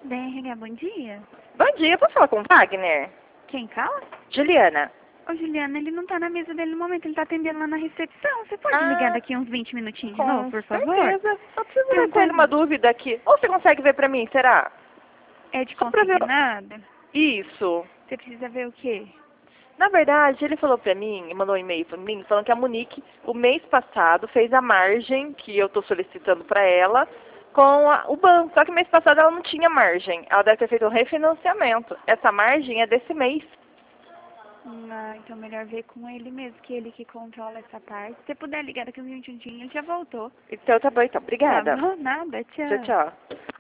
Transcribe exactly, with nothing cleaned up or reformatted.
D R H, bom dia. Bom dia, posso falar com o Wagner? Quem fala? Juliana. Ô, Juliana, ele não tá na mesa dele no momento, ele tá atendendo lá na recepção. Você pode Ah, ligar daqui uns vinte minutinhos de com novo, por favor? certeza. Só preciso ver Então, com ele uma dúvida aqui. Ou você consegue ver pra mim, será? É de Só pra ver. consignado? Isso. Você precisa ver o quê? Na verdade, ele falou pra mim, mandou um e-mail pra mim, falando que a Monique, o mês passado, fez a margem que eu tô solicitando pra ela com a- o banco. Só que mês passado ela não tinha margem. Ela deve ter feito um refinanciamento. Essa margem é desse mês. Ah, então melhor ver com ele mesmo, que ele que controla essa parte. Se você puder ligar daqui uns vinte minutinhos, ele já voltou. Então tá bom, então. Tá Obrigada. bom? Nada, Tchau, tchau. tchau.